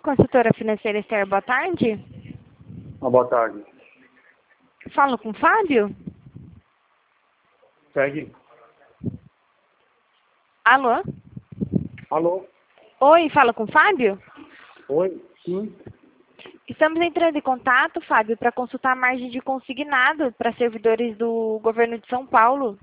Consultora Financeira Esther, boa tarde. Boa tarde. Falo com o Fábio? Segue. Alô? Alô? Oi, fala com o Fábio? Oi? Sim. Estamos entrando em contato, Fábio, para consultar a margem de consignado para servidores do governo de São Paulo.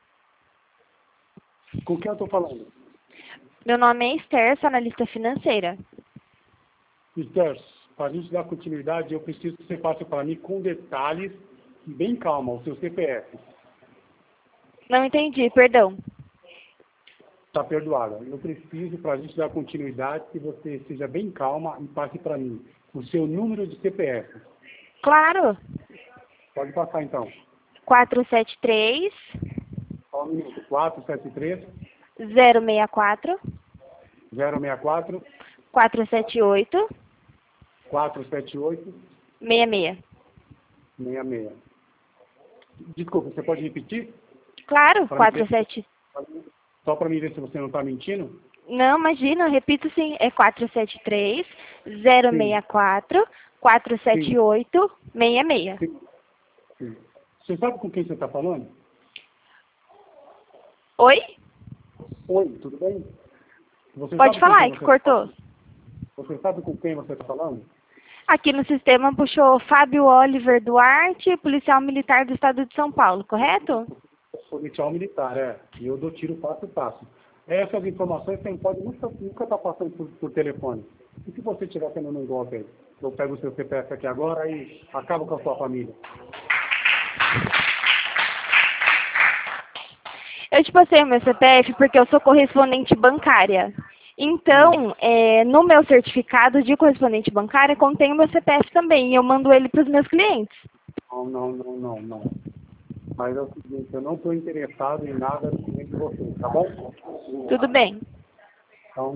Com quem eu estou falando? Meu nome é Esther, sou analista financeira. Esther, para a gente dar continuidade, eu preciso que você passe para mim com detalhes e bem calma o seu CPF. Não entendi, perdão. Está perdoada. Eu preciso, para a gente dar continuidade, que você seja bem calma e passe para mim o seu número de CPF. Claro. Pode passar, então. 473 Só um minuto. 473 064 064 478 478 66. 66. Desculpa, você pode repetir? Claro, Pra mim ver- 47. Só para mim ver se você não está mentindo? Não, imagina, eu repito sim. É 473 064 478 66. Sim. Você sabe com quem você está falando? Oi? Oi, tudo bem? Você Pode sabe com falar, quem é que você tá cortou. falando? Você sabe com quem você está falando? Aqui no sistema puxou Fábio Oliver Duarte, policial militar do estado de São Paulo, correto? Policial militar, é. E eu dou tiro passo a passo. Essas informações você pode nunca estar passando por telefone. E se você estiver tendo um golpe aí? Eu pego o seu CPF aqui agora e acabo com a sua família. Eu te passei o meu CPF porque eu sou correspondente bancária. Então, no meu certificado de correspondente bancária contém o meu CPF também e eu mando ele para os meus clientes. Não. Mas é o seguinte, eu não estou interessado em nada de você, tá bom? Tudo bem.